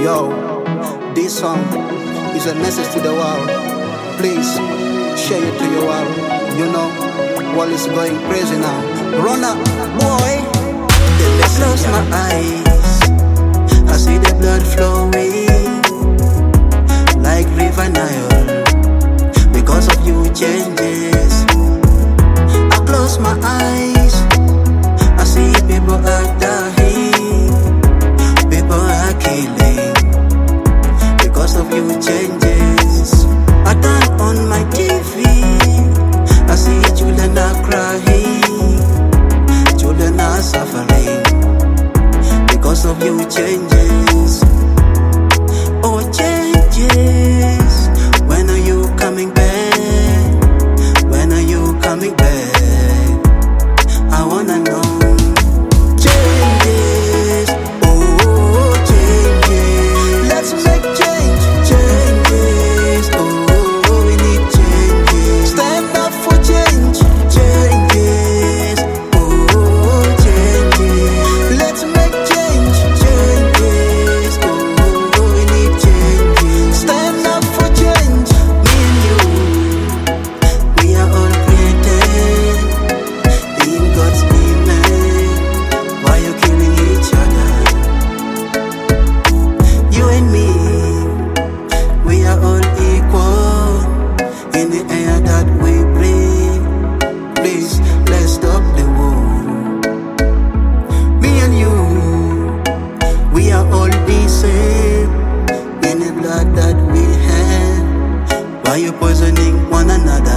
Yo, this song is a message to the world. Please share it to your world. You know, world is going crazy now. Run up, boy. Then I close my eyes, I see the blood flowing like River Nile. Because of you changes, I close my eyes, I see people are dying, people are killing. Because of you changes, I turn on my TV, I see children are crying, children are suffering. Because of you changes, oh changes. When are you coming back? When are you coming back? I wanna know. Changes, oh changes. Let's make change. Changes, oh we need changes. Stand up for change. Changes, oh changes. Let's make change. Changes, oh we need changes. Stand up for change. Me and you, we are all created in God's image. Why you killing each other? You and me, we are all equal in the air that we breathe. Please, let's stop the war. Me and you, we are all the same in the blood that we have. Why you poisoning one another?